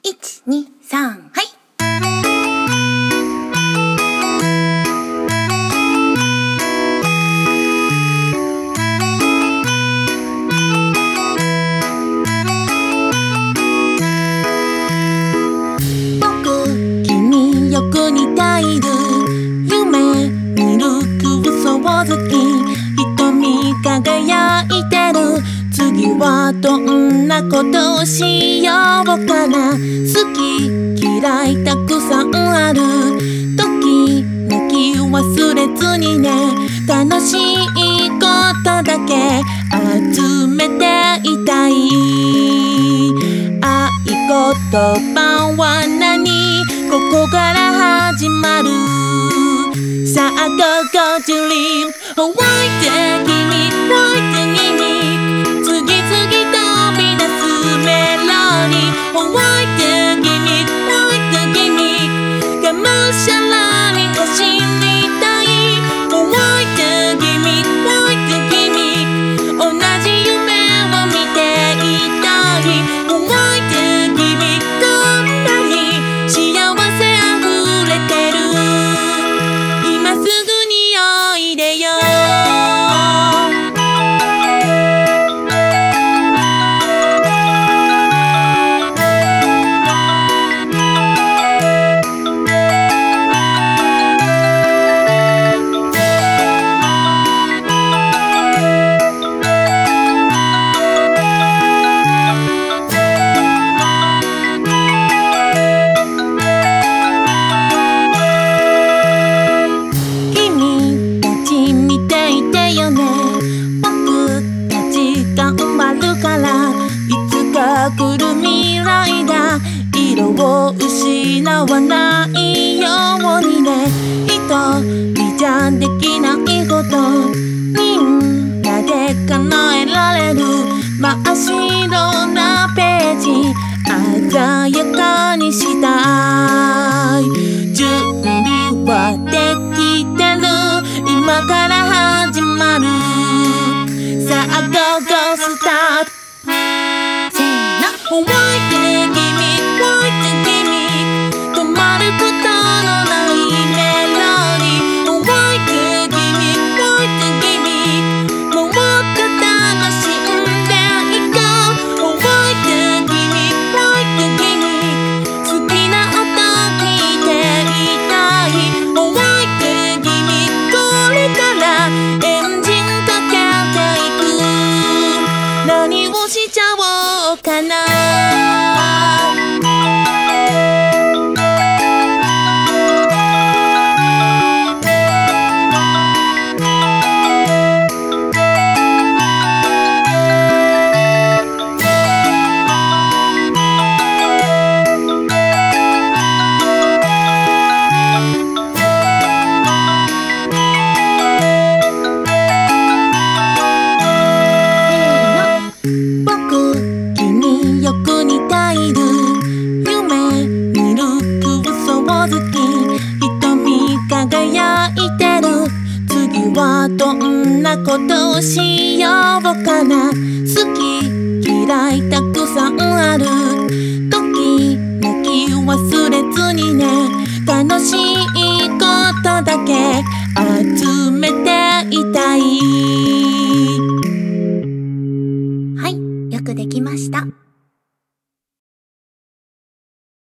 1、2、3、はい。僕、君よく似ている。夢見る空想好き。瞳輝いてる。次はどんなことをしようかな。好き嫌いたくさんある。時めき忘れずにね。楽しいことだけ集めていたい。合言葉は何？ここから始まる。さあ Go Go Dream Why で君 Why で君次々飛び出すメロディー Why で君 Why で君がむしゃらに走りたい Why で君 Why で君同じ夢を見ていたい Why で君こんなに幸せあふれてる今すぐにおいでよ来る未来が色を失わないようにね一人じゃできないことみんなで叶えられる真っ白なページ鮮やかにしたい準備はできてる今から始まるさあ Go Go Start Why で君 Why で君止まることのないメロディー Why で君 Why で君もっと楽しんでいこう Why で君 Why で君好きな音聞いていたい Why で君これからエンジンかけていく何をしちゃおうかなどんなことをしようかな好き嫌いたくさんある時めき忘れずにね楽しいことだけ